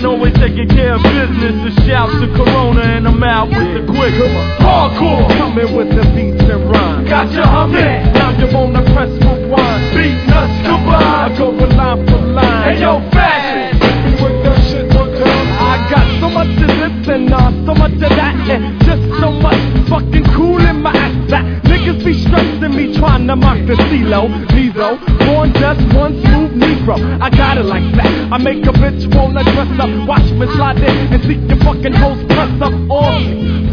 always taking care of business. A shout to Corona and I'm out with the quick. Hardcore, coming with the beats and rhymes. Got you humming, now you wanna press rewind. Beat nuts combined, I go line for line. Hey yo, fashion, with that shit one time. I got so much of this and so much of that, and just so much fucking cool in my ass that niggas be stressing me trying to mock the CeeLo, Nizo, born just one smooth Negro. I got it like that. I make a bitch wanna dress up, watch me slide in and see your fucking hoes press up on me.